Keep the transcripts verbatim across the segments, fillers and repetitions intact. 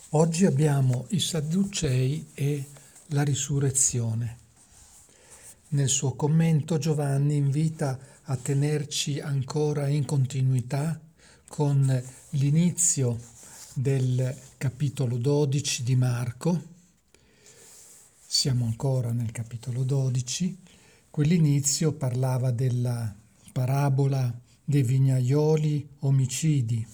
Oggi abbiamo i Sadducei e la risurrezione. Nel suo commento Giovanni invita a tenerci ancora in continuità con l'inizio del capitolo dodici di Marco. Siamo ancora nel capitolo dodici. Quell'inizio parlava della parabola dei vignaioli omicidi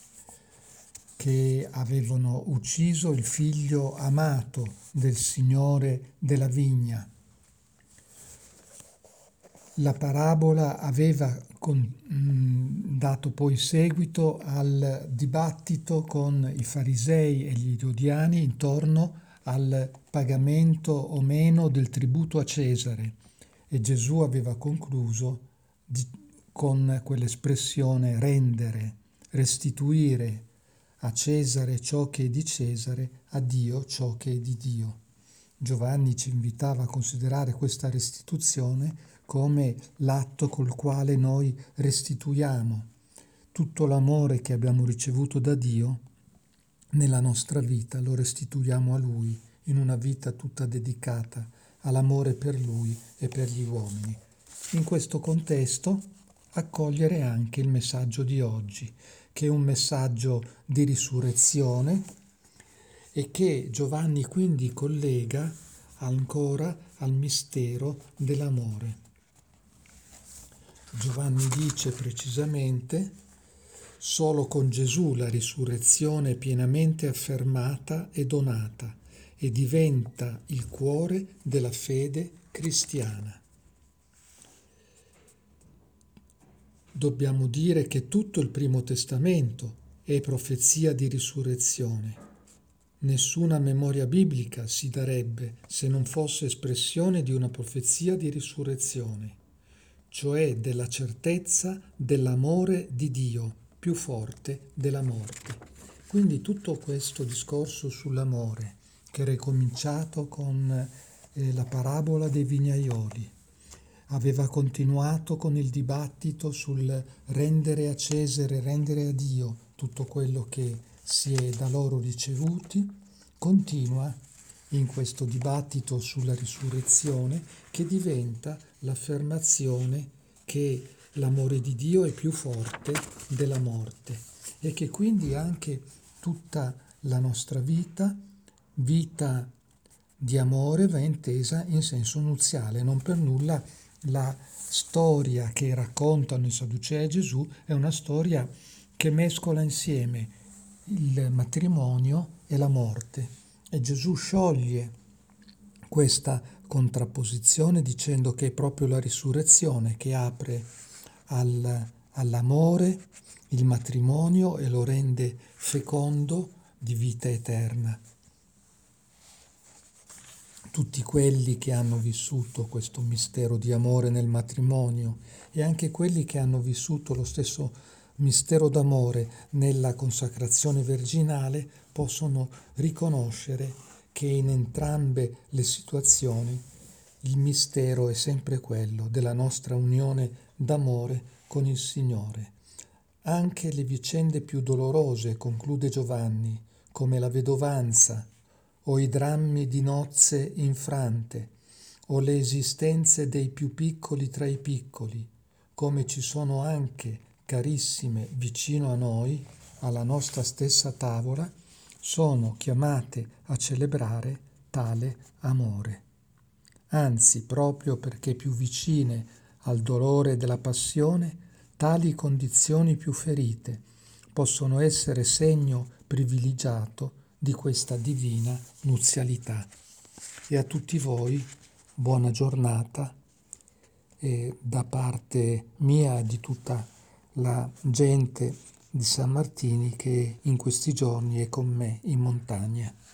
che avevano ucciso il figlio amato del Signore della vigna. La parabola aveva con, mh, dato poi seguito al dibattito con i farisei e gli erodiani intorno al pagamento o meno del tributo a Cesare, e Gesù aveva concluso di, con quell'espressione rendere, restituire a Cesare ciò che è di Cesare, a Dio ciò che è di Dio. Giovanni ci invitava a considerare questa restituzione come l'atto col quale noi restituiamo tutto l'amore che abbiamo ricevuto da Dio nella nostra vita, lo restituiamo a Lui in una vita tutta dedicata all'amore per Lui e per gli uomini. In questo contesto accogliere anche il messaggio di oggi, che è un messaggio di risurrezione e che Giovanni quindi collega ancora al mistero dell'amore. Giovanni dice precisamente: solo con Gesù la risurrezione è pienamente affermata e donata e diventa il cuore della fede cristiana. Dobbiamo dire che tutto il Primo Testamento è profezia di risurrezione. Nessuna memoria biblica si darebbe se non fosse espressione di una profezia di risurrezione, cioè della certezza dell'amore di Dio più forte della morte. Quindi tutto questo discorso sull'amore, che era cominciato con eh, la parabola dei vignaioli, aveva continuato con il dibattito sul rendere a Cesare, rendere a Dio tutto quello che si è da loro ricevuti, continua in questo dibattito sulla risurrezione, che diventa l'affermazione che l'amore di Dio è più forte della morte e che quindi anche tutta la nostra vita, vita di amore, va intesa in senso nuziale. Non per nulla la storia che raccontano i Sadducei e Gesù è una storia che mescola insieme il matrimonio e la morte, e Gesù scioglie questa contrapposizione dicendo che è proprio la risurrezione che apre al, all'amore il matrimonio e lo rende fecondo di vita eterna. Tutti quelli che hanno vissuto questo mistero di amore nel matrimonio e anche quelli che hanno vissuto lo stesso mistero d'amore nella consacrazione virginale possono riconoscere che in entrambe le situazioni il mistero è sempre quello della nostra unione d'amore con il Signore. Anche le vicende più dolorose, conclude Giovanni, come la vedovanza o i drammi di nozze infrante o le esistenze dei più piccoli tra i piccoli, come ci sono anche carissime vicino a noi, alla nostra stessa tavola, sono chiamate a celebrare tale amore. Anzi, proprio perché più vicine al dolore della passione, tali condizioni più ferite possono essere segno privilegiato di questa divina nuzialità. E a tutti voi buona giornata e da parte mia e di tutta la gente di San Martini che in questi giorni è con me in montagna.